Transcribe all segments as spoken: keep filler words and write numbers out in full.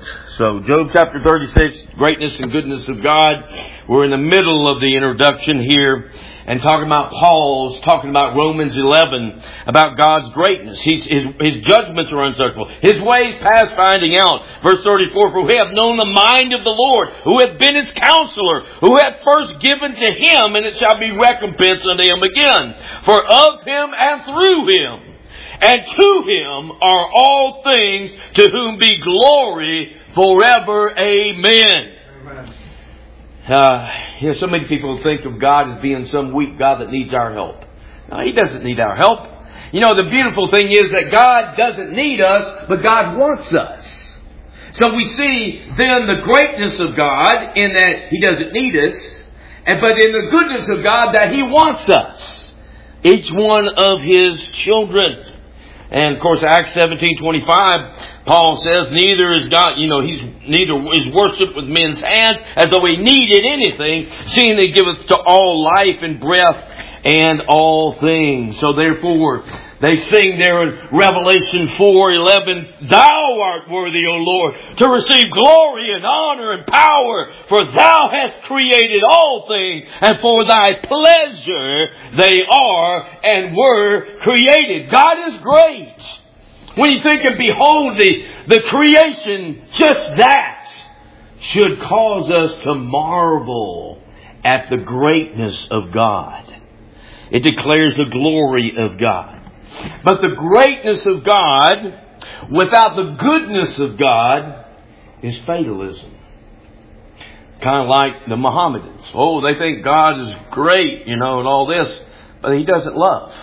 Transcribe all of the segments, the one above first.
right. So Job chapter thirty-six, greatness and goodness of God. We're in the middle of the introduction here and talking about Paul's, talking about Romans eleven, about God's greatness. He's, his, his judgments are unsearchable. His ways past finding out. Verse thirty-four, for we have known the mind of the Lord, who hath been his counselor, who hath first given to him, and it shall be recompensed unto him again. For of him and through him and to him are all things, to whom be glory forever. Amen. Amen. Uh, you know, so many people think of God as being some weak God that needs our help. No, He doesn't need our help. You know, the beautiful thing is that God doesn't need us, but God wants us. So we see then the greatness of God in that He doesn't need us, and but in the goodness of God that He wants us, each one of His children. And of course, Acts seventeen twenty-five, Paul says, neither is God, you know, He's neither is worship with men's hands as though He needed anything, seeing He giveth to all life and breath and all things. So therefore, they sing there in Revelation four eleven, Thou art worthy, O Lord, to receive glory and honor and power, for Thou hast created all things, and for Thy pleasure they are and were created. God is great. When you think and behold the, the creation, just that should cause us to marvel at the greatness of God. It declares the glory of God. But the greatness of God, without the goodness of God, is fatalism. Kind of like the Mohammedans. Oh, they think God is great, you know, and all this, but He doesn't love.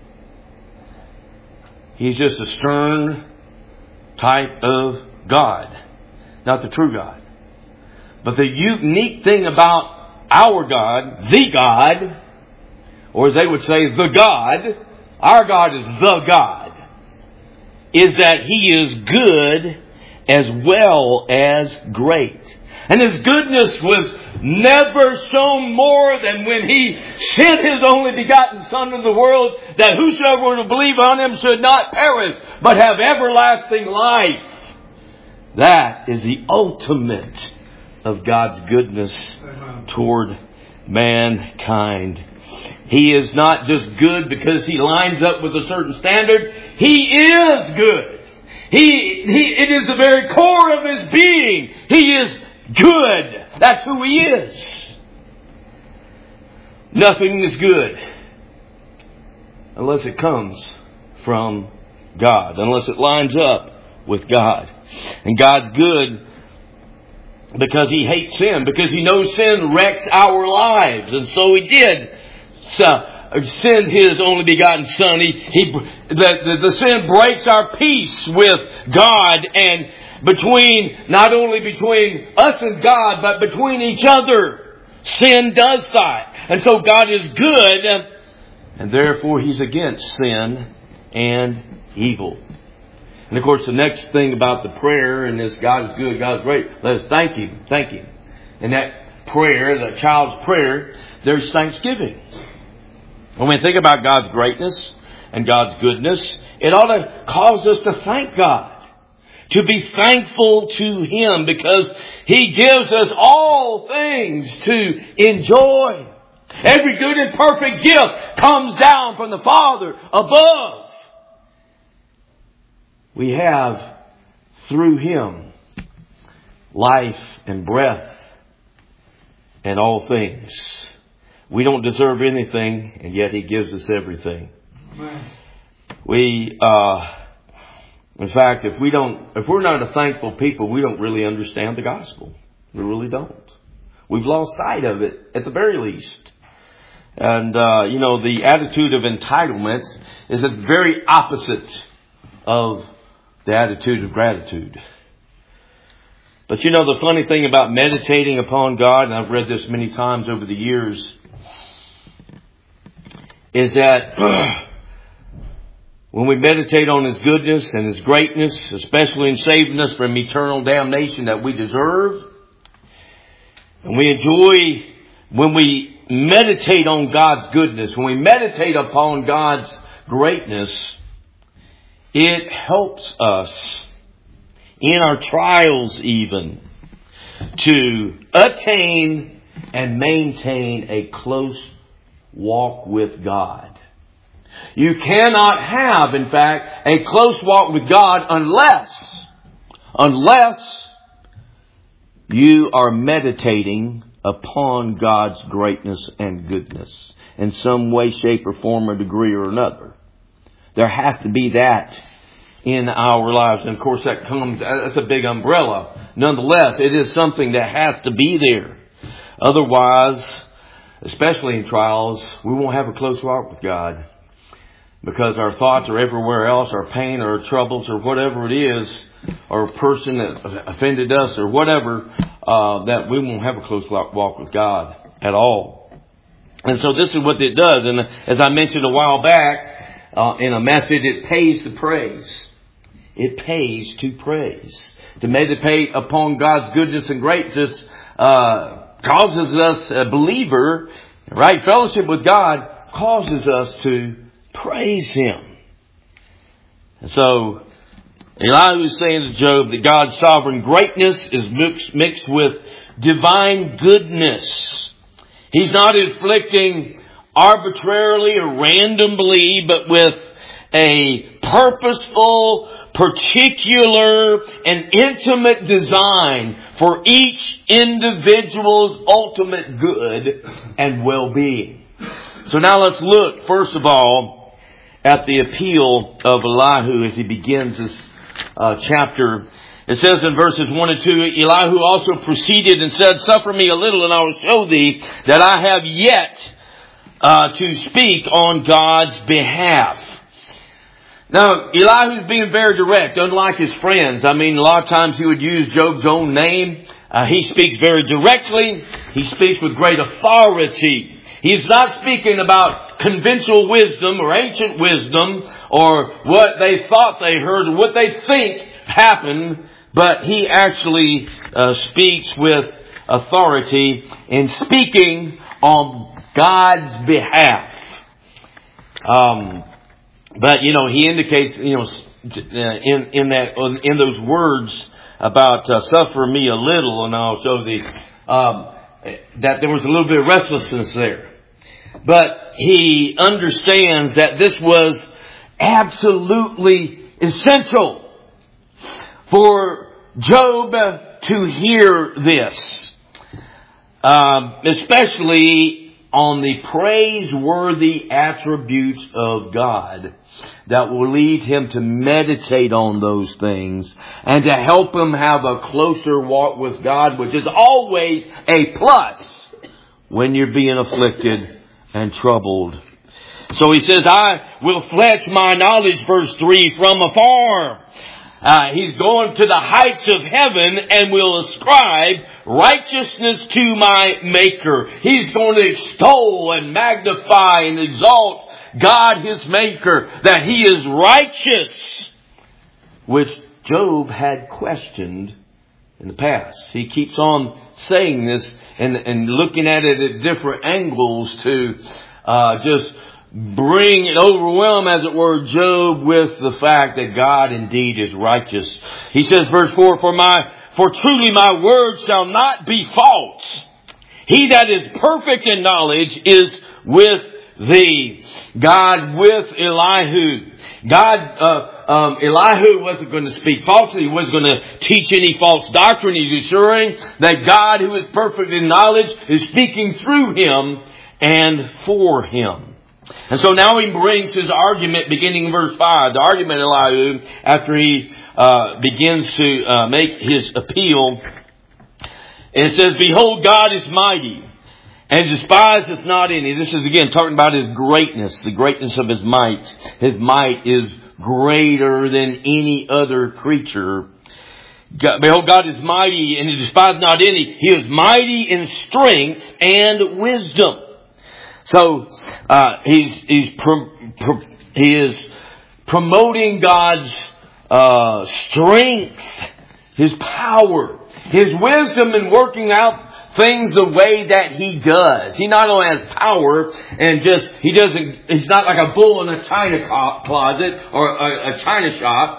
He's just a stern type of God, not the true God. But the unique thing about our God, the God, or as they would say, the God, our God is the God, is that He is good as well as great. And His goodness was never shown more than when He sent His only begotten Son into the world, that whosoever would believe on Him should not perish, but have everlasting life. That is the ultimate of God's goodness toward mankind. He is not just good because He lines up with a certain standard. He is good. He, he, it is the very core of His being. He is good. That's who He is. Nothing is good unless it comes from God, unless it lines up with God. And God's good because He hates sin, because He knows sin wrecks our lives. And so He did uh, send His only begotten Son. He, he, the, the, the sin breaks our peace with God, and between, not only between us and God, but between each other. Sin does that. And so God is good, and therefore He's against sin and evil. And of course, the next thing about the prayer in this God is good, God is great, let us thank Him, thank Him. In that prayer, the child's prayer, there's thanksgiving. When we think about God's greatness and God's goodness, it ought to cause us to thank God. To be thankful to Him because He gives us all things to enjoy. Every good and perfect gift comes down from the Father above. We have, through Him, life and breath and all things. We don't deserve anything, and yet He gives us everything. Amen. We, uh, in fact, if we don't, if we're not a thankful people, we don't really understand the gospel. We really don't. We've lost sight of it, at the very least. And, uh, you know, the attitude of entitlement is the very opposite of the attitude of gratitude. But you know, the funny thing about meditating upon God, and I've read this many times over the years, is that when we meditate on His goodness and His greatness, especially in saving us from eternal damnation that we deserve, and we enjoy, when we meditate on God's goodness, when we meditate upon God's greatness, it helps us in our trials even, to attain and maintain a close walk with God. You cannot have, in fact, a close walk with God unless, unless you are meditating upon God's greatness and goodness in some way, shape, or form, or degree or another. There has to be that in our lives. And of course that comes, that's a big umbrella. Nonetheless, it is something that has to be there. Otherwise, especially in trials, we won't have a close walk with God. Because our thoughts are everywhere else, our pain or our troubles or whatever it is, or a person that offended us or whatever, uh, that we won't have a close walk with God at all. And so this is what it does. And as I mentioned a while back, uh, in a message, it pays to praise. It pays to praise. To meditate upon God's goodness and greatness, uh, causes us, a believer, right, fellowship with God, causes us to praise Him. And so Elihu is saying to Job that God's sovereign greatness is mixed, mixed with divine goodness. He's not inflicting arbitrarily or randomly, but with a purposeful, particular, and intimate design for each individual's ultimate good and well-being. So now let's look, first of all, at the appeal of Elihu as he begins this uh, chapter. It says in verses one and two, Elihu also proceeded and said, "Suffer me a little, and I will show thee that I have yet uh, to speak on God's behalf." Now, Elihu's being very direct, unlike his friends. I mean, a lot of times he would use Job's own name. Uh, he speaks very directly. He speaks with great authority. He's not speaking about conventional wisdom or ancient wisdom or what they thought they heard or what they think happened, but he actually uh, speaks with authority in speaking on God's behalf. Um, but you know, he indicates, you know, in in that in those words about uh, "suffer me a little," and I'll show thee um, that there was a little bit of restlessness there. But he understands that this was absolutely essential for Job to hear this. Um, especially on the praiseworthy attributes of God that will lead him to meditate on those things and to help him have a closer walk with God, which is always a plus when you're being afflicted and troubled. So he says, "I will fetch my knowledge," verse three, "from afar." Uh, he's going to the heights of heaven and will ascribe righteousness to my Maker. He's going to extol and magnify and exalt God, his Maker, that he is righteous, which Job had questioned in the past. He keeps on saying this and, and looking at it at different angles to uh, just bring and overwhelm, as it were, Job with the fact that God indeed is righteous. He says, verse four, For my, for truly my word shall not be false. He that is perfect in knowledge is with thee." God with Elihu. God, uh, um, Elihu wasn't going to speak falsely. He wasn't going to teach any false doctrine. He's assuring that God, who is perfect in knowledge, is speaking through him and for him. And so now he brings his argument beginning in verse five. The argument of Elihu, after he uh, begins to uh, make his appeal. And it says, "Behold, God is mighty, and despiseth not any." This is again talking about his greatness, the greatness of his might. His might is greater than any other creature. God, behold, God is mighty, and he despiseth not any. He is mighty in strength and wisdom. So uh, he's he's pro, pro, he is promoting God's uh, strength, his power, his wisdom in working out things the way that he does. He not only has power and just, he doesn't, he's not like a bull in a china closet or a, a china shop.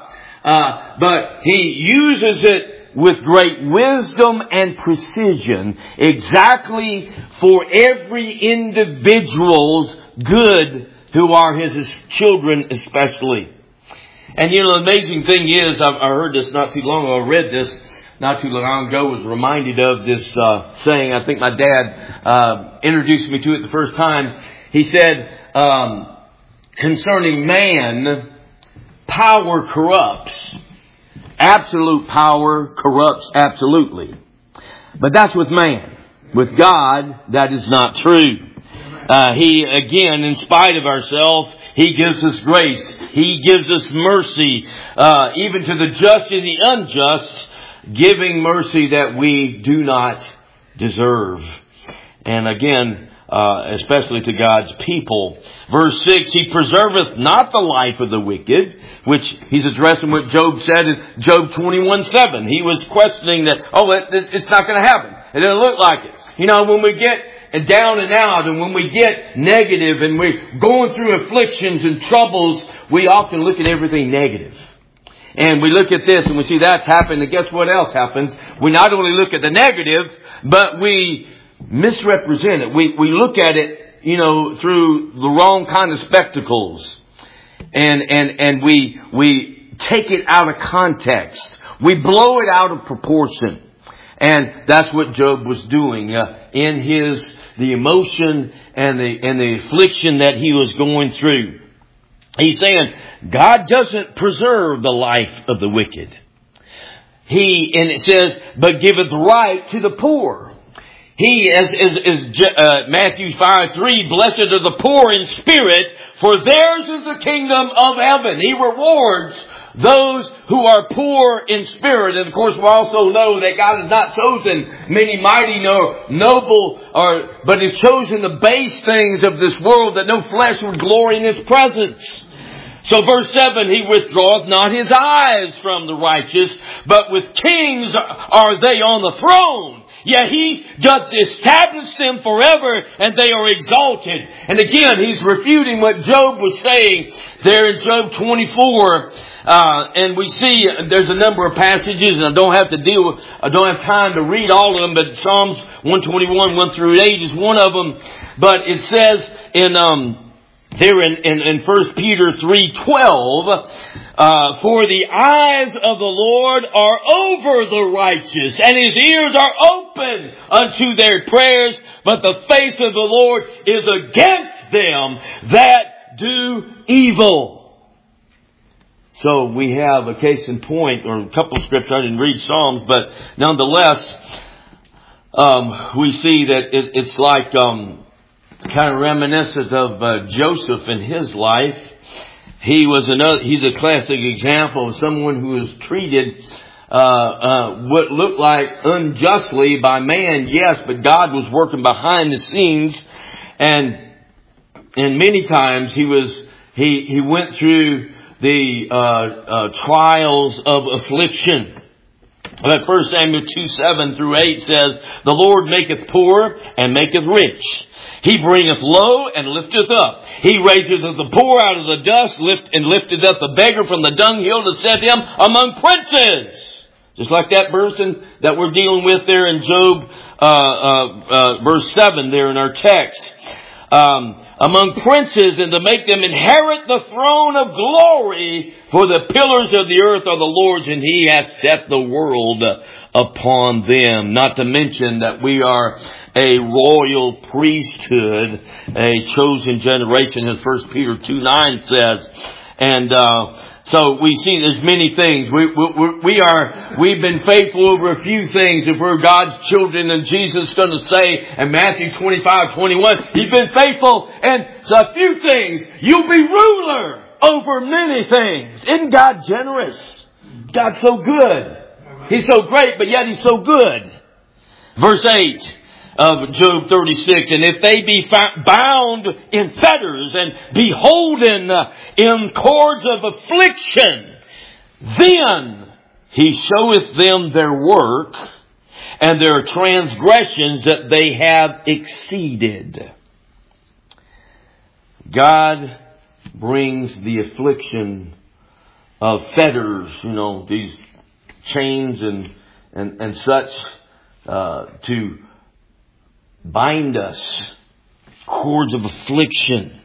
Uh, but He uses it with great wisdom and precision, exactly for every individual's good who are His children especially. And you know, the amazing thing is, I heard this not too long ago, I read this not too long ago, was reminded of this uh, saying. I think my dad uh, introduced me to it the first time. He said, um, concerning man, power corrupts. Absolute power corrupts absolutely. But that's with man. With God, that is not true. Uh, he, again, in spite of ourselves, He gives us grace. He gives us mercy, uh, even to the just and the unjust, giving mercy that we do not deserve. And again, uh, especially to God's people. Verse six, He preserveth not the life of the wicked, which He's addressing what Job said in Job twenty-one seven. He was questioning that, oh, it, it's not going to happen. It doesn't look like it. You know, when we get down and out, and when we get negative and we're going through afflictions and troubles, we often look at everything negative. And we look at this and we see that's happened, and guess what else happens? We not only look at the negative, but we misrepresent it. We, we look at it, you know, through the wrong kind of spectacles. And, and, and we, we take it out of context. We blow it out of proportion. And that's what Job was doing, uh, in his, the emotion and the, and the affliction that he was going through. He's saying, God doesn't preserve the life of the wicked. He, and it says, but giveth right to the poor. He, as, as, as uh, Matthew five three, blessed are the poor in spirit, for theirs is the kingdom of heaven. He rewards those who are poor in spirit. And of course we also know that God has not chosen many mighty nor noble, or, but has chosen the base things of this world, that no flesh would glory in His presence. So verse seven, He withdraweth not His eyes from the righteous, but with kings are they on the throne. Yet He doth establish them forever, and they are exalted. And again, He's refuting what Job was saying there in Job twenty-four. Uh, and we see there's a number of passages, and I don't have to deal with, I don't have time to read all of them, but Psalms one twenty-one, one through eight is one of them. But it says in, um, there in, in, in First Peter three twelve, uh, for the eyes of the Lord are over the righteous, and His ears are open unto their prayers, but the face of the Lord is against them that do evil. So we have a case in point, or a couple of scriptures. I didn't read Psalms, but nonetheless, um, we see that it, it's like um, kind of reminiscent of uh, Joseph in his life. He was another. He's a classic example of someone who was treated uh, uh, what looked like unjustly by man, yes, but God was working behind the scenes, and and many times he was he he went through the uh, uh, trials of affliction. But First Samuel two seven through eight says, the Lord maketh poor and maketh rich. He bringeth low and lifteth up. He raiseth the poor out of the dust, lift and lifteth up the beggar from the dunghill, to set him among princes. Just like that person that we're dealing with there in Job, uh, uh, uh, verse seven there in our text. Um, among princes, and to make them inherit the throne of glory, for the pillars of the earth are the Lord's, and He hath set the world upon them. Not to mention that we are a royal priesthood, a chosen generation, as First Peter two nine says. And uh so we see there's many things. We, we, we are, we've been faithful over a few things. If we're God's children, and Jesus is going to say in Matthew twenty-five twenty-one, He's been faithful in a few things. You'll be ruler over many things. Isn't God generous? God's so good. He's so great, but yet He's so good. Verse eight of Job thirty-six, and if they be found bound in fetters and beholden in cords of affliction, then He showeth them their work and their transgressions that they have exceeded. God brings the affliction of fetters, you know, these chains and and, and such uh, to bind us, cords of affliction.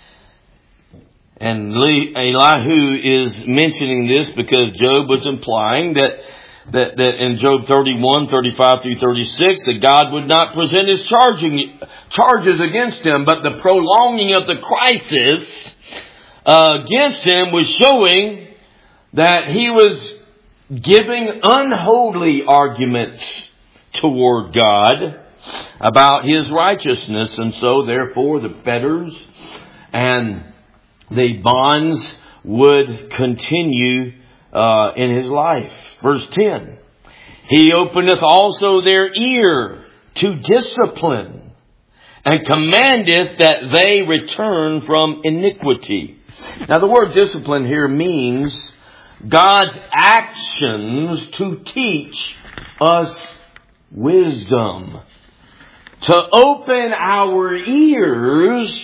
And Elihu is mentioning this because Job was implying that, that, that in Job thirty-one, thirty-five through thirty-six, that God would not present his charging, charges against him, but the prolonging of the crisis uh, against him was showing that he was giving unholy arguments toward God about his righteousness. And so, therefore, the fetters and the bonds would continue uh, in his life. Verse ten. He openeth also their ear to discipline, and commandeth that they return from iniquity. Now the word discipline here means God's actions to teach us wisdom. To open our ears,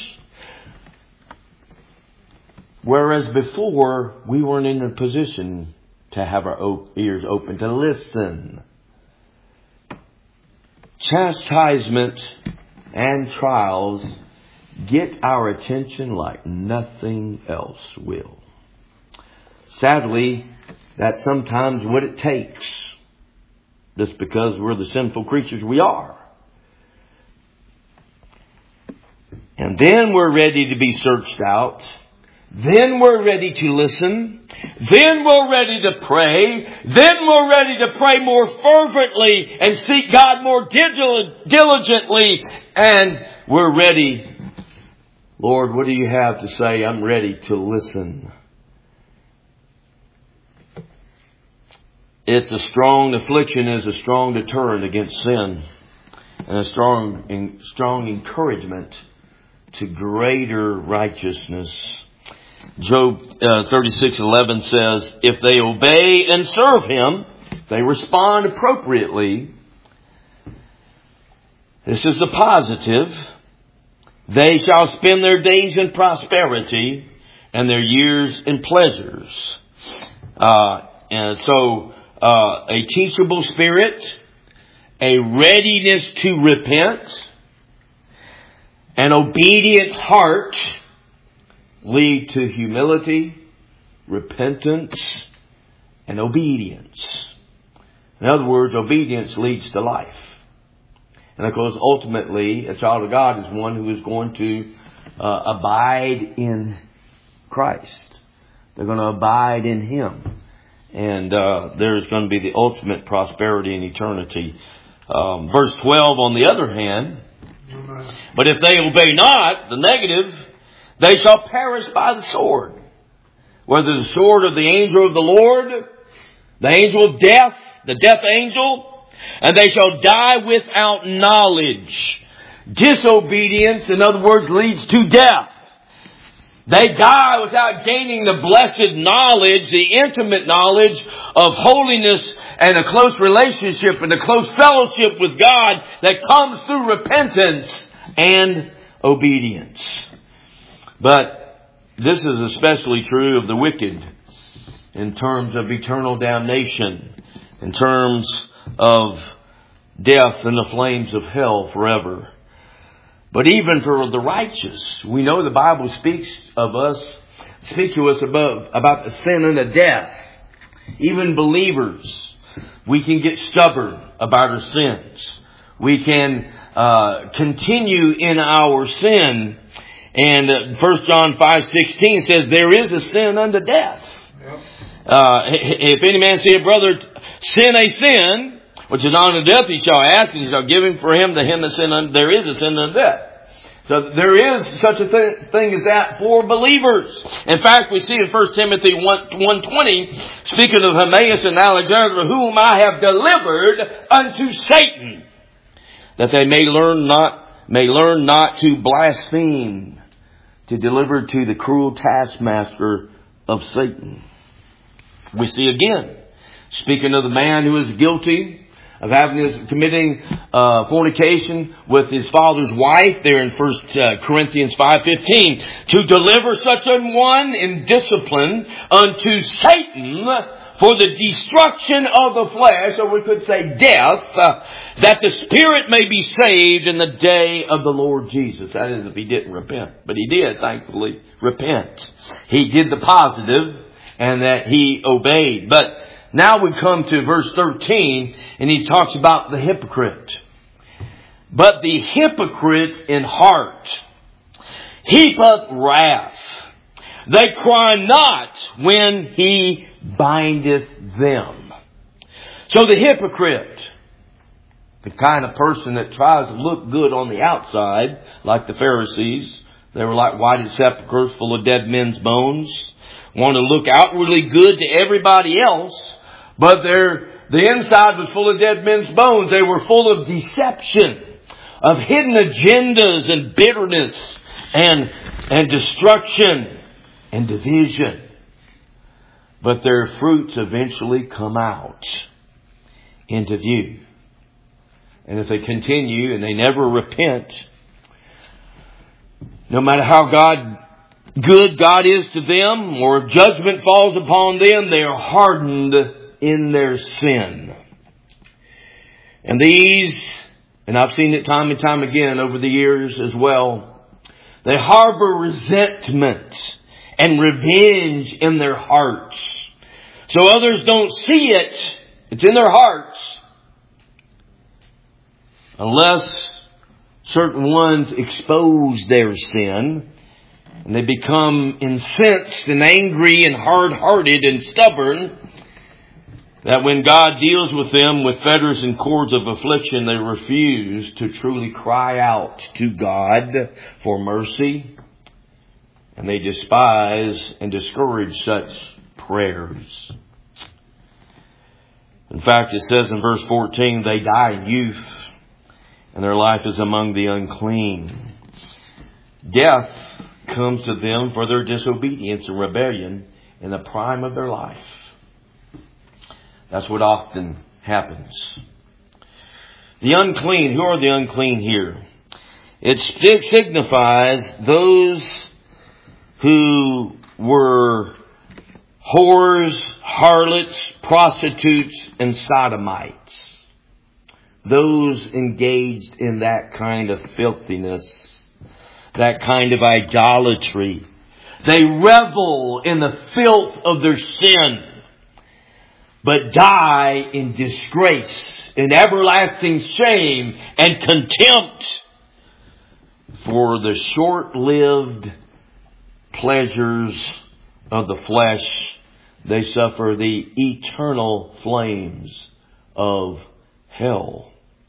whereas before we weren't in a position to have our ears open to listen. Chastisement and trials get our attention like nothing else will. Sadly, that's sometimes what it takes, just because we're the sinful creatures we are. And then we're ready to be searched out. Then we're ready to listen. Then we're ready to pray. Then we're ready to pray more fervently and seek God more diligently. And we're ready. Lord, what do you have to say? I'm ready to listen. It's a strong affliction is a strong deterrent against sin, and a strong, strong encouragement to greater righteousness. Job uh, thirty-six eleven says, if they obey and serve him, they respond appropriately. This is the positive. They shall spend their days in prosperity and their years in pleasures. Uh, and so, uh, a teachable spirit, a readiness to repent, an obedient heart lead to humility, repentance, and obedience. In other words, obedience leads to life. And of course, ultimately, a child of God is one who is going to uh, abide in Christ. They're going to abide in Him. And uh, there's going to be the ultimate prosperity in eternity. Um, verse twelve, on the other hand, but if they obey not, the negative, they shall perish by the sword. Whether the sword of the angel of the Lord, the angel of death, the death angel, and they shall die without knowledge. Disobedience, in other words, leads to death. They die without gaining the blessed knowledge, the intimate knowledge of holiness and a close relationship and a close fellowship with God that comes through repentance and obedience. But this is especially true of the wicked in terms of eternal damnation, in terms of death in the flames of hell forever. But even for the righteous, we know the Bible speaks of us, speaks to us about, about the sin and the death. Even believers, we can get stubborn about our sins. We can uh, continue in our sin. And First John five sixteen says, there is a sin unto death. Yep. Uh, if any man say a brother sin a sin, which is unto death, he shall ask, and he shall give him for him to him that sin unto, there is a sin unto death. So there is such a th- thing as that for believers. In fact, we see in First Timothy one twenty, speaking of Hymenaeus and Alexander, whom I have delivered unto Satan, that they may learn not, may learn not to blaspheme, to deliver to the cruel taskmaster of Satan. We see again, speaking of the man who is guilty of having his, committing uh, fornication with his father's wife there in First Corinthians five fifteen. To deliver such an one in discipline unto Satan for the destruction of the flesh, or we could say death, uh, that the spirit may be saved in the day of the Lord Jesus. That is, if he didn't repent. But he did, thankfully, repent. He did the positive, and that he obeyed. But now we come to verse thirteen, and he talks about the hypocrite. But the hypocrite in heart heapeth wrath. They cry not when he bindeth them. So the hypocrite, the kind of person that tries to look good on the outside, like the Pharisees, they were like whited sepulchres full of dead men's bones, want to look outwardly good to everybody else, but their the inside was full of dead men's bones. They were full of deception, of hidden agendas and bitterness and, and destruction and division. But their fruits eventually come out into view. And if they continue and they never repent, no matter how God good God is to them, or if judgment falls upon them, they are hardened in their sin. And these, and I've seen it time and time again over the years as well, they harbor resentment and revenge in their hearts. So others don't see it. It's in their hearts. Unless certain ones expose their sin, and they become incensed and angry and hard-hearted and stubborn, that when God deals with them with fetters and cords of affliction, they refuse to truly cry out to God for mercy. And they despise and discourage such prayers. In fact, it says in verse fourteen, they die in youth, and their life is among the unclean. Death comes to them for their disobedience and rebellion in the prime of their life. That's what often happens. The unclean, who are the unclean here? It signifies those who were whores, harlots, prostitutes, and sodomites. Those engaged in that kind of filthiness, that kind of idolatry. They revel in the filth of their sin, but die in disgrace, in everlasting shame and contempt for the short-lived pleasures of the flesh. They suffer the eternal flames of hell.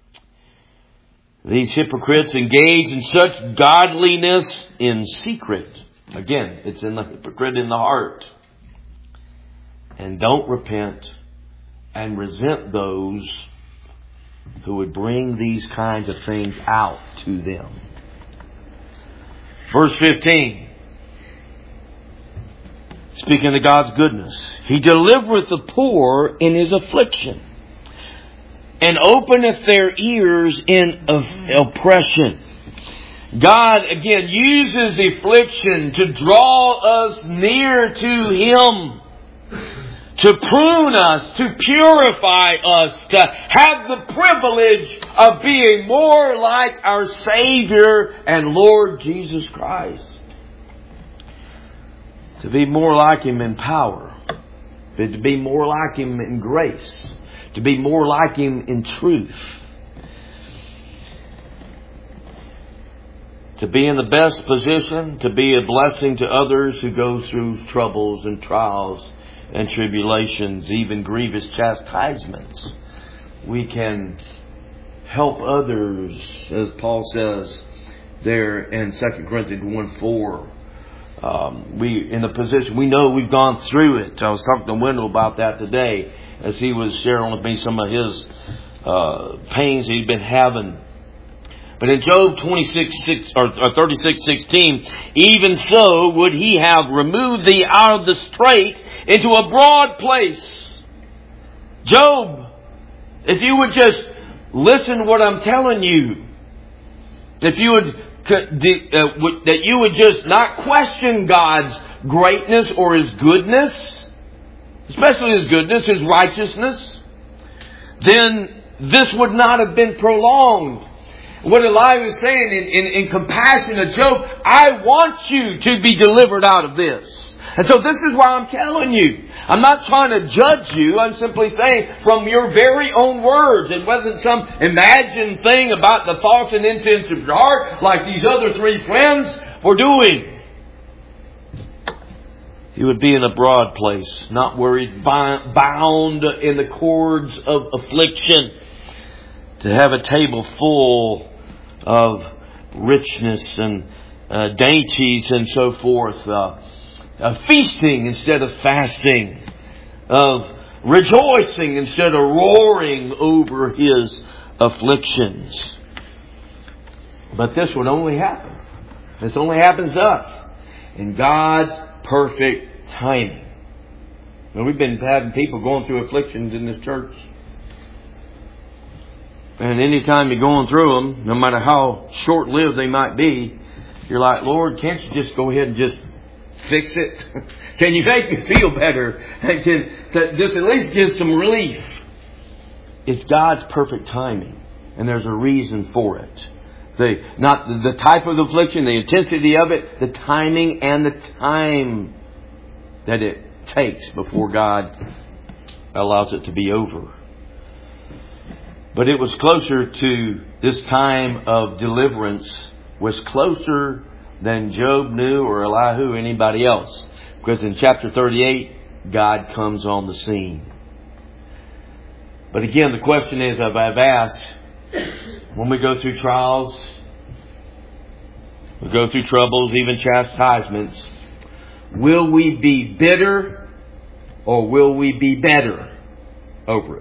These hypocrites engage in such godliness in secret. Again, it's in the hypocrite in the heart. And don't repent and resent those who would bring these kinds of things out to them. Verse fifteen. Speaking of God's goodness. He delivereth the poor in his affliction, and openeth their ears in oppression. God, again, uses affliction to draw us near to Him, to prune us, to purify us, to have the privilege of being more like our Savior and Lord Jesus Christ. To be more like Him in power, to be more like Him in grace, to be more like Him in truth. To be in the best position, to be a blessing to others who go through troubles and trials and tribulations, even grievous chastisements. We can help others, as Paul says there in Second Corinthians one four. Um, we, in a position, we know we've gone through it. I was talking to Wendell about that today as he was sharing with me some of his uh, pains he'd been having. But in Job twenty-six, six, or, or thirty-six sixteen, even so would He have removed thee out of the strait into a broad place. Job, if you would just listen to what I'm telling you. If you would, uh, that you would just not question God's greatness or His goodness, especially His goodness, His righteousness, then this would not have been prolonged. What Elijah was saying in, in, in compassion to Job, I want you to be delivered out of this. And so this is why I'm telling you. I'm not trying to judge you. I'm simply saying from your very own words. It wasn't some imagined thing about the thoughts and intents of your heart like these other three friends were doing. He would be in a broad place, not worried, bound in the cords of affliction, to have a table full of richness and uh, dainties and so forth. Uh, Of feasting instead of fasting. Of rejoicing instead of roaring over his afflictions. But this would only happen. This only happens to us in God's perfect timing. And we've been having people going through afflictions in this church. And anytime you're going through them, no matter how short-lived they might be, you're like, Lord, can't you just go ahead and just fix it? Can you make me feel better? And can just at least give some relief? It's God's perfect timing. And there's a reason for it. The, not the, the type of affliction, the intensity of it, the timing and the time that it takes before God allows it to be over. But it was closer to this time of deliverance, was closer than Job knew or Elihu or anybody else. Because in chapter thirty-eight, God comes on the scene. But again, the question is, as I've asked, when we go through trials, we go through troubles, even chastisements, will we be bitter or will we be better over it?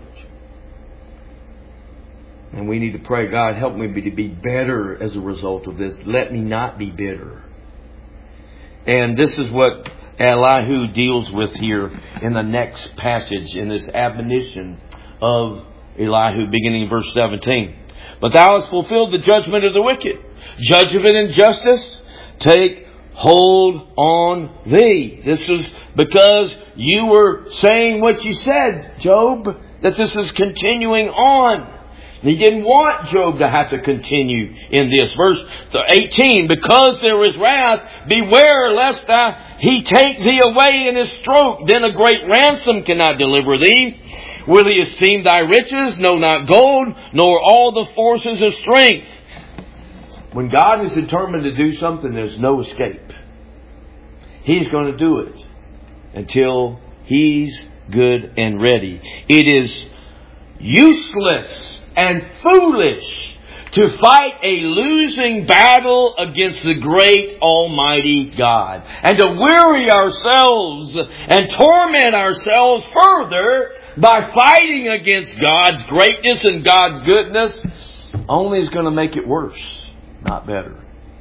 And we need to pray, God, help me to be better as a result of this. Let me not be bitter. And this is what Elihu deals with here in the next passage, in this admonition of Elihu, beginning in verse seventeen. But thou hast fulfilled the judgment of the wicked. Judgment and justice take hold on thee. This is because you were saying what you said, Job, that this is continuing on. He didn't want Job to have to continue in this. Verse eighteen, because there is wrath, beware lest thou, he take thee away in his stroke. Then a great ransom cannot deliver thee. Will he esteem thy riches? No, not gold, nor all the forces of strength. When God is determined to do something, there's no escape. He's going to do it until He's good and ready. It is useless and foolish to fight a losing battle against the great Almighty God, and to weary ourselves and torment ourselves further by fighting against God's greatness and God's goodness only is going to make it worse, not better.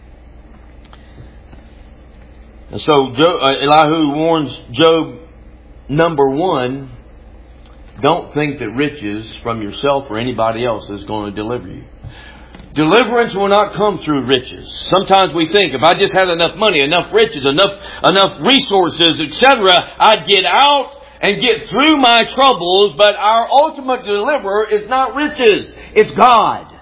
And so Elihu warns Job, number one, don't think that riches from yourself or anybody else is going to deliver you. Deliverance will not come through riches. Sometimes we think, if I just had enough money, enough riches, enough enough resources, et cetera, I'd get out and get through my troubles. But our ultimate deliverer is not riches. It's God.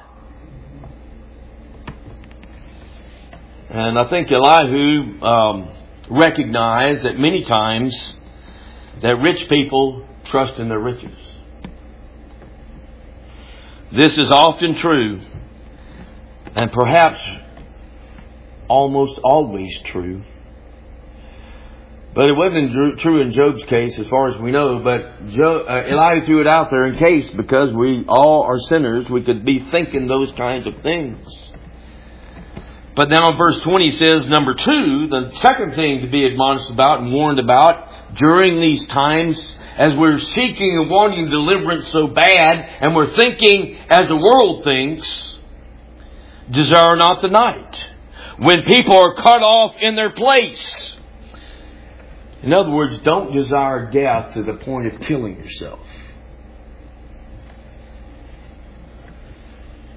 And I think Elihu um, recognized that many times that rich people trust in their riches. This is often true, and perhaps almost always true. But it wasn't true in Job's case, as far as we know. But Job, uh, Elihu threw it out there in case, because we all are sinners, we could be thinking those kinds of things. But now in verse twenty says, number two, the second thing to be admonished about and warned about during these times, as we're seeking and wanting deliverance so bad, and we're thinking as the world thinks, desire not the night, when people are cut off in their place. In other words, don't desire death to the point of killing yourself.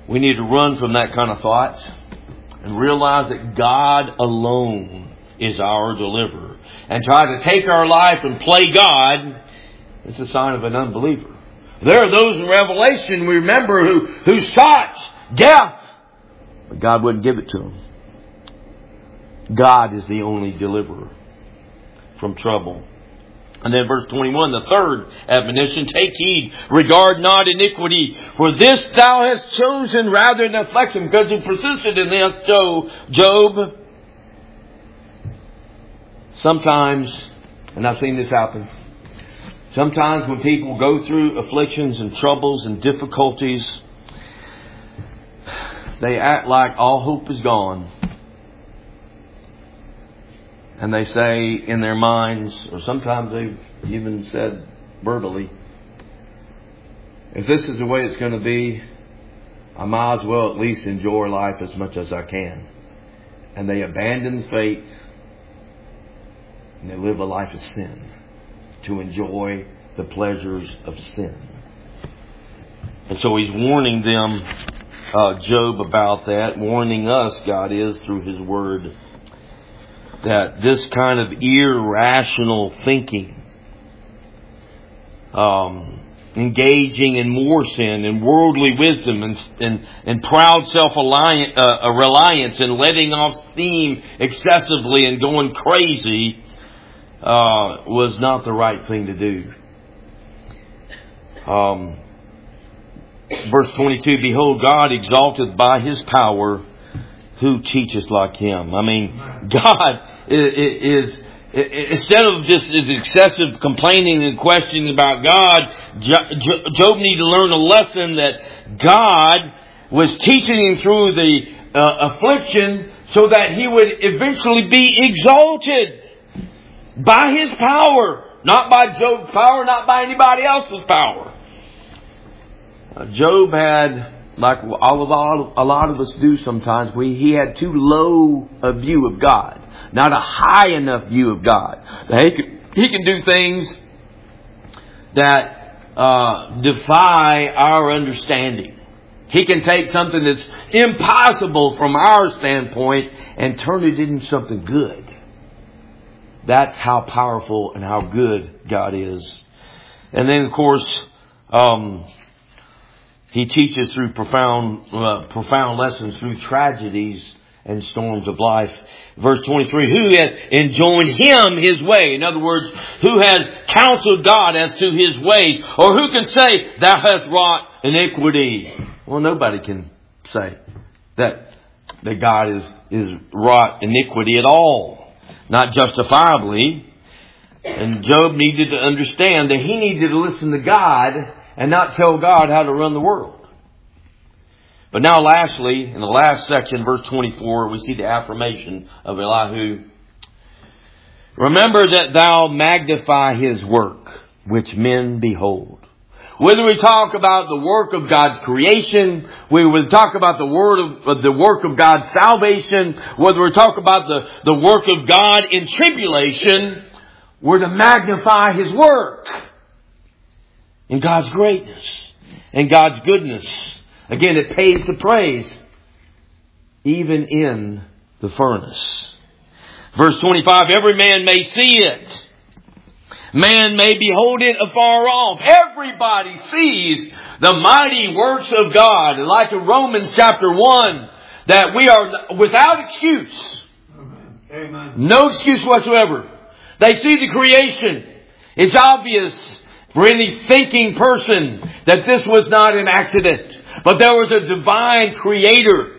We need to run from that kind of thought and realize that God alone is our deliverer. And try to take our life and play God, it's a sign of an unbeliever. There are those in Revelation, we remember, who, who sought death, but God wouldn't give it to them. God is the only deliverer from trouble. And then verse twenty-one, the third admonition, take heed, regard not iniquity, for this thou hast chosen rather than affliction, because you persisted in this, Job. Sometimes, and I've seen this happen, sometimes when people go through afflictions and troubles and difficulties, they act like all hope is gone. And they say in their minds, or sometimes they've even said verbally, if this is the way it's going to be, I might as well at least enjoy life as much as I can. And they abandon faith and they live a life of sin to enjoy the pleasures of sin. And so he's warning them, uh, Job, about that, warning us, God is, through His Word, that this kind of irrational thinking, um, engaging in more sin and worldly wisdom and, and, and proud self-reliance uh, reliance and letting off steam excessively and going crazy uh, was not the right thing to do. Um, verse twenty-two, behold, God exalted by His power, who teaches like Him? I mean, God is, is, instead of just his excessive complaining and questioning about God, Job needed to learn a lesson that God was teaching him through the uh, affliction so that he would eventually be exalted by His power. Not by Job's power, not by anybody else's power. Uh, Job had, like all of all, a lot of us do sometimes, we he had too low a view of God, not a high enough view of God. He can, he can do things that uh, defy our understanding. He can take something that's impossible from our standpoint and turn it into something good. That's how powerful and how good God is. And then, of course, um, He teaches through profound, uh, profound lessons through tragedies and storms of life. Verse twenty-three, who has enjoined Him His way? In other words, who has counseled God as to His ways? Or who can say, thou hast wrought iniquity? Well, nobody can say that, that God is, is wrought iniquity at all. Not justifiably. And Job needed to understand that he needed to listen to God and not tell God how to run the world. But now lastly, in the last section, verse twenty-four, we see the affirmation of Elihu. Remember that thou magnify His work, which men behold. Whether we talk about the work of God's creation, whether we talk about the word of the work of God's salvation, whether we talk about the, the work of God in tribulation, we're to magnify His work in God's greatness and God's goodness. Again, it pays to praise even in the furnace. Verse twenty-five, every man may see it. Man may behold it afar off. Everybody sees the mighty works of God. Like in Romans chapter one, that we are without excuse. Amen. No excuse whatsoever. They see the creation. It's obvious for any thinking person that this was not an accident. But there was a divine creator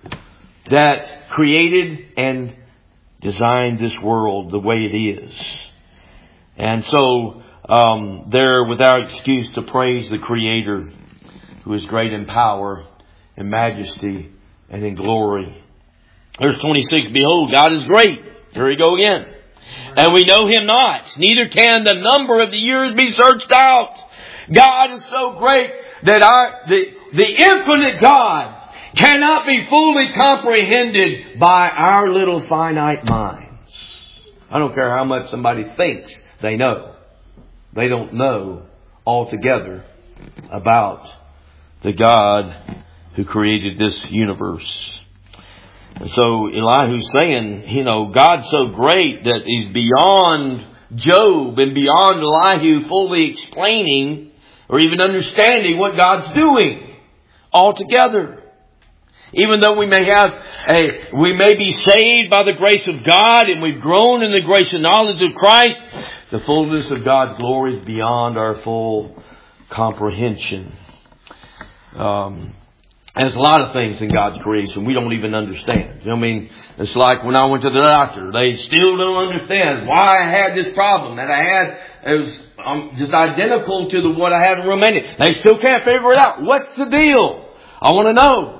that created and designed this world the way it is. And so um, they're without excuse to praise the Creator, who is great in power, in majesty, and in glory. Verse twenty-six, behold, God is great. Here we go again. And we know Him not, neither can the number of the years be searched out. God is so great that our the, the infinite God cannot be fully comprehended by our little finite minds. I don't care how much somebody thinks they know. They don't know altogether about the God who created this universe. And so Elihu's saying, you know, God's so great that He's beyond Job and beyond Elihu fully explaining or even understanding what God's doing altogether. Even though we may have a, we may be saved by the grace of God and we've grown in the grace and knowledge of Christ, the fullness of God's glory is beyond our full comprehension. Um, There's a lot of things in God's creation we don't even understand. You know what I mean? It's like when I went to the doctor. They still don't understand why I had this problem that I had. It was um, just identical to the what I had in Romania. They still can't figure it out. What's the deal? I want to know.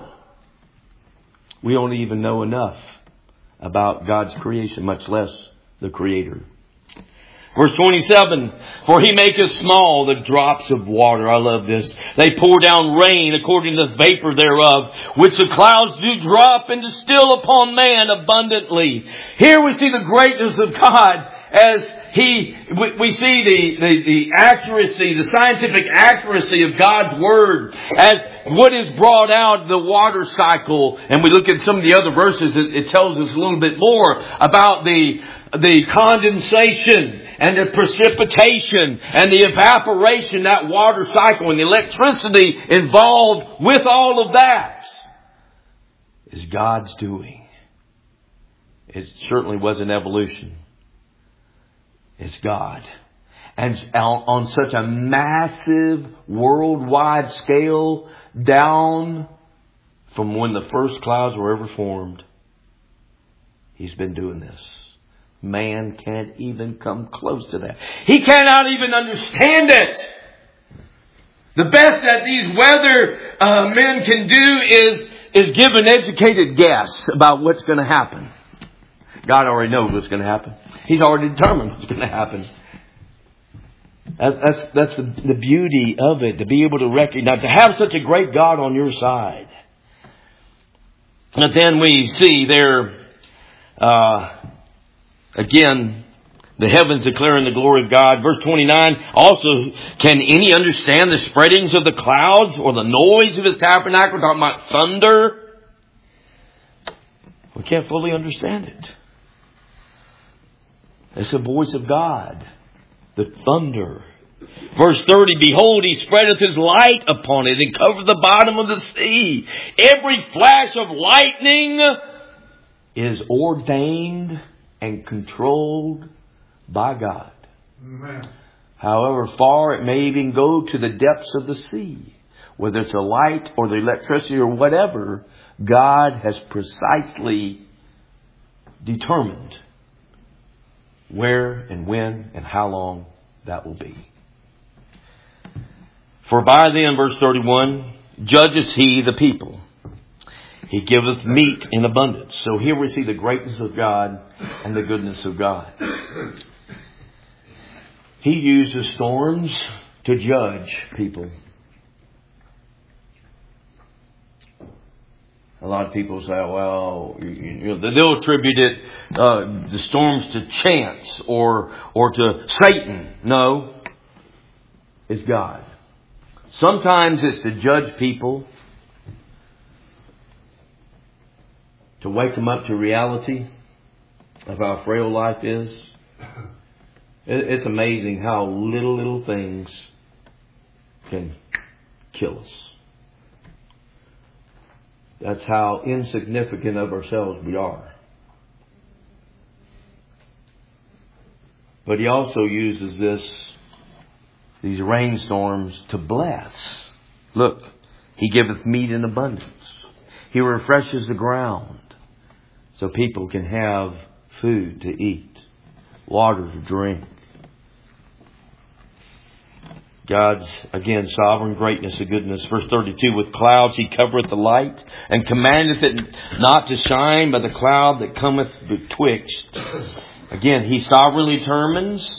We don't even know enough about God's creation, much less the Creator. Verse twenty-seven, for He maketh small the drops of water. I love this. They pour down rain according to the vapor thereof, which the clouds do drop and distill upon man abundantly. Here we see the greatness of God as He, we, we see the, the, the accuracy, the scientific accuracy of God's Word as what is brought out the water cycle. And we look at some of the other verses, it, it tells us a little bit more about the the condensation and the precipitation and the evaporation, that water cycle and the electricity involved with all of that is God's doing. It certainly wasn't evolution. It's God. And on such a massive worldwide scale, down from when the first clouds were ever formed, He's been doing this. Man can't even come close to that. He cannot even understand it. The best that these weather uh, men can do is, is give an educated guess about what's going to happen. God already knows what's going to happen. He's already determined what's going to happen. That's, that's, that's the, the beauty of it, to be able to recognize, to have such a great God on your side. And then we see there, uh, again, the heavens declaring the glory of God. Verse twenty-nine, also, can any understand the spreadings of the clouds or the noise of His tabernacle? We're talking about thunder. We can't fully understand it. It's the voice of God. The thunder. Verse thirty, behold, He spreadeth His light upon it and covereth the bottom of the sea. Every flash of lightning is ordained and controlled by God. Amen. However far it may even go to the depths of the sea, whether it's a light or the electricity or whatever, God has precisely determined where and when and how long that will be. For by then, verse thirty-one, judgeth He the people. He giveth meat in abundance. So here we see the greatness of God and the goodness of God. He uses storms to judge people. A lot of people say, well, you know, they'll attribute it, uh, the storms to chance or, or to Satan. No, it's God. Sometimes it's to judge people, to wake them up to reality of how frail life is. It's amazing how little, little things can kill us. That's how insignificant of ourselves we are. But He also uses this, these rainstorms to bless. Look, He giveth meat in abundance. He refreshes the ground so people can have food to eat, water to drink. God's, again, sovereign greatness and goodness. Verse thirty-two, with clouds He covereth the light, and commandeth it not to shine by the cloud that cometh betwixt. Again, He sovereignly determines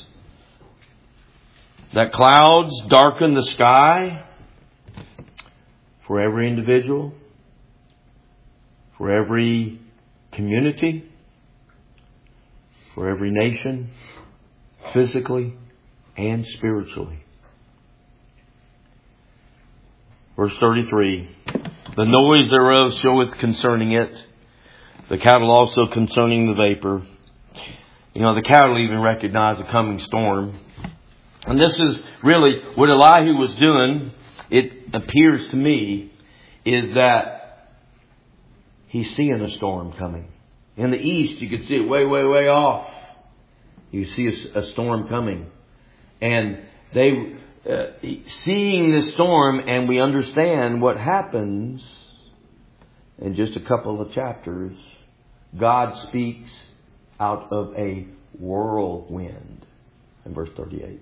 that clouds darken the sky for every individual, for every community, for every nation, physically and spiritually. Verse thirty-three, The noise thereof showeth concerning it. The cattle also concerning the vapor. You know, the cattle even recognize the coming storm. And this is really what Elihu was doing, it appears to me, is that he's seeing a storm coming. In the east, you could see it way, way, way off. You see a, a storm coming. And they, uh, seeing this storm, and we understand what happens in just a couple of chapters. God speaks out of a whirlwind in verse thirty-eight.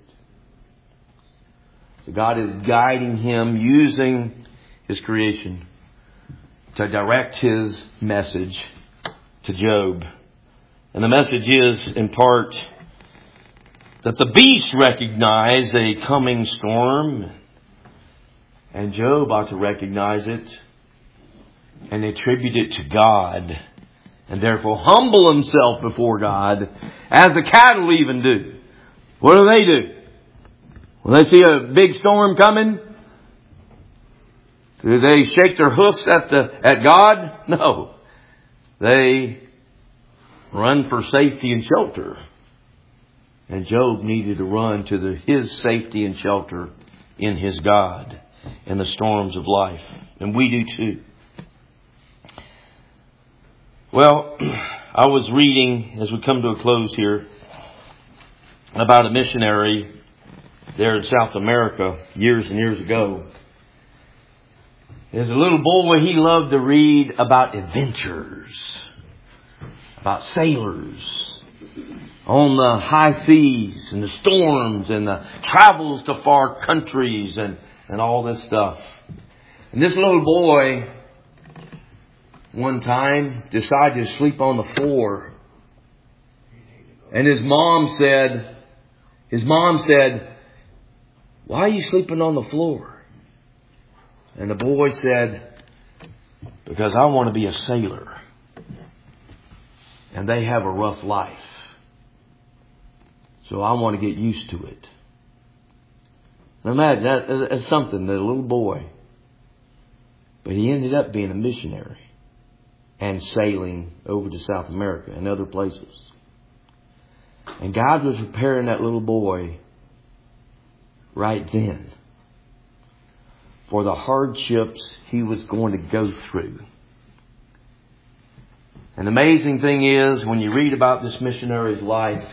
So God is guiding him, using his creation to direct his message to Job. And the message is, in part, that the beasts recognize a coming storm, and Job ought to recognize it and attribute it to God, and therefore humble himself before God, as the cattle even do. What do they do? When they see a big storm coming, do they shake their hoofs at the at God? No. They run for safety and shelter. And Job needed to run to the, his safety and shelter in his God in the storms of life. And we do too. Well, I was reading, as we come to a close here, about a missionary there in South America years and years ago. As a little boy, he loved to read about adventures, about sailors on the high seas and the storms and the travels to far countries and, and all this stuff. And this little boy one time decided to sleep on the floor. And his mom said, his mom said, "Why are you sleeping on the floor?" And the boy said, "Because I want to be a sailor. And they have a rough life. So I want to get used to it." Now imagine that, that's something, that a little boy. But he ended up being a missionary and sailing over to South America and other places. And God was preparing that little boy right then for the hardships he was going to go through. And the amazing thing is, when you read about this missionary's life,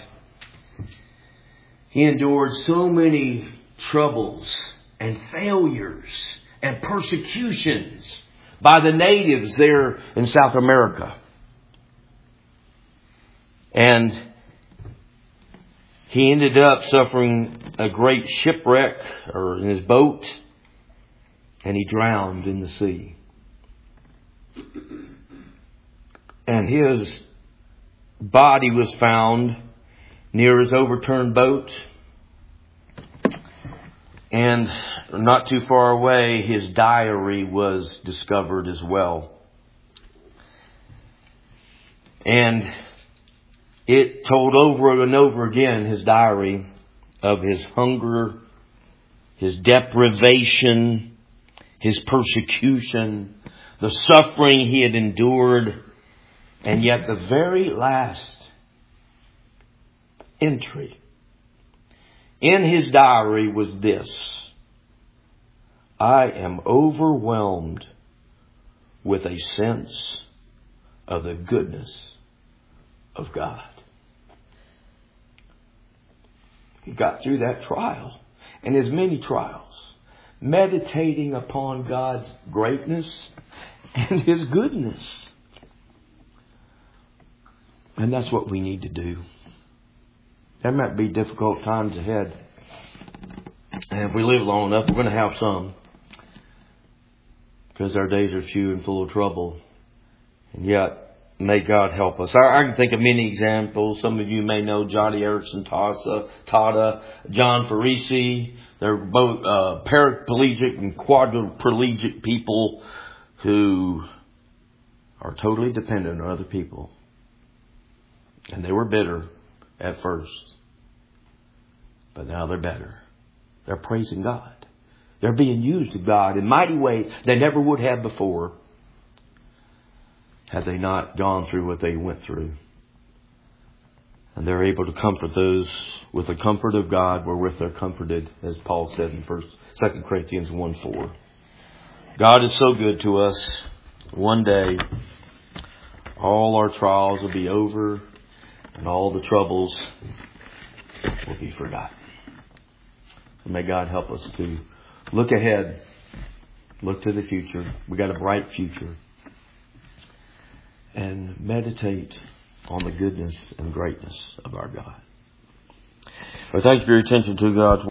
he endured so many troubles and failures and persecutions by the natives there in South America. And he ended up suffering a great shipwreck or in his boat, and he drowned in the sea. And his body was found near his overturned boat. And not too far away, his diary was discovered as well. And it told over and over again, his diary, of his hunger, his deprivation, his persecution, the suffering he had endured. And yet the very last entry in his diary was this: "I am overwhelmed with a sense of the goodness of God." He got through that trial and his many trials, meditating upon God's greatness and His goodness. And that's what we need to do. There might be difficult times ahead. And if we live long enough, we're going to have some. Because our days are few and full of trouble. And yet, may God help us. I, I can think of many examples. Some of you may know Johnny Erickson Tata, Tata, John Farisi. They're both uh, paraplegic and quadriplegic people who are totally dependent on other people. And they were bitter at first. But now they're better. They're praising God. They're being used of God in mighty ways they never would have before had they not gone through what they went through. And they're able to comfort those with the comfort of God wherewith they're comforted, as Paul said in First, Second Corinthians one four. God is so good to us. One day, all our trials will be over and all the troubles will be forgotten. And may God help us to look ahead, look to the future. We got a bright future. And meditate on the goodness and greatness of our God. Well, thank you for your attention to God's